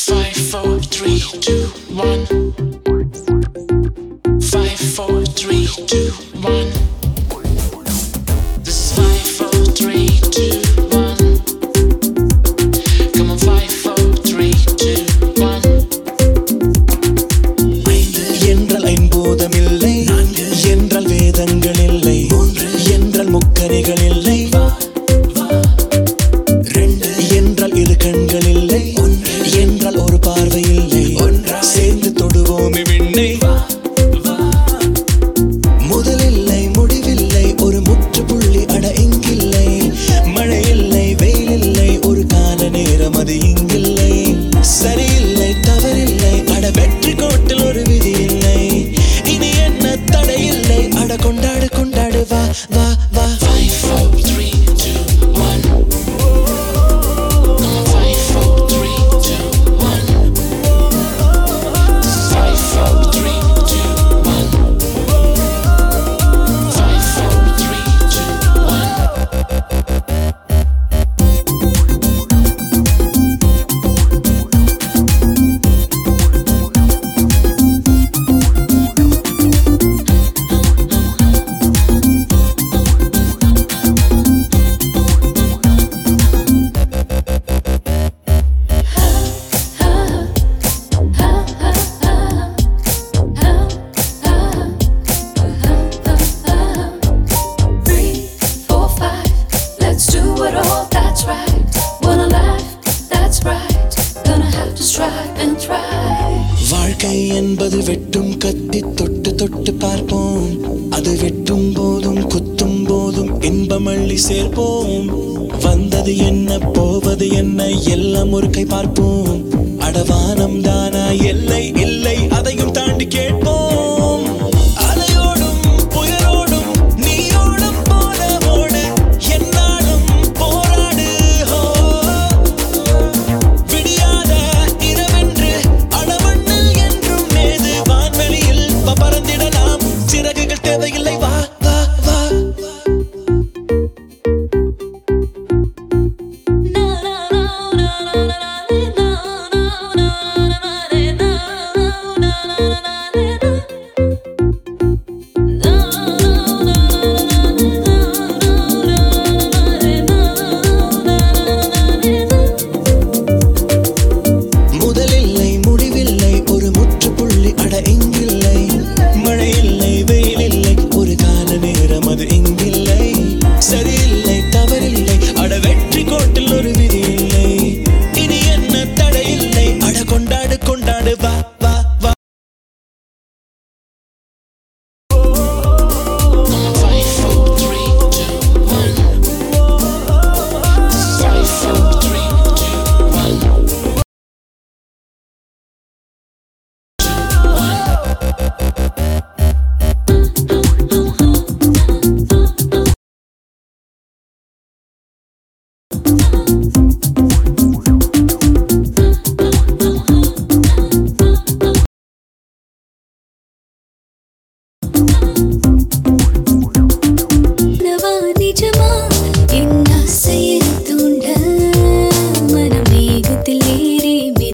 5, 4, 3, 2, 1. 5, 4, 3, 2, 1. This is 5, 4, 3, 2, 1. Come on, 5, 4, 3, 2, 1. என்றால் ஐம்பூதமில்லை, என்றால் வேதங்கள் இல்லை, என்றால் முக்கரைகள் இல்லை, என்றால் இரு கண்கள் இல்லை, என்றால் ஒரு பார்வை இல்லை, சேர்ந்து தொடுவோமே விண்ணை. முதலில்லை முடிவில்லை ஒரு முற்றுப்புள்ளி அட இங்கில்லை, மழை இல்லை வெயில் இல்லை ஒரு கால நேரம் அது இங்கில்லை, சரியில்லை தவறில்லை அட வெற்றி கோட்டில் ஒரு விதி இல்லை, இனி என்ன தடையில்லை அட கொண்டாடு கொண்டாடு வா வா வா. 5, 4, 3, 2, 1. Come on, 5, 4, 3, 2, 1. This is 5, 4, 3, 2, 1. 5, 4, 3, 2, 1. வாழ்க்கை என்பது வெட்டும் கத்தி, தொட்டு தொட்டு பார்ப்போம், அது வெட்டும் போதும் குத்தும் போதும் இன்பம் அள்ளி சேர்ப்போம், வந்தது என்ன போவது என்ன எல்லாம் ஒரு கை பார்ப்போம், அடவானம் தானா எல்லை இல்லை.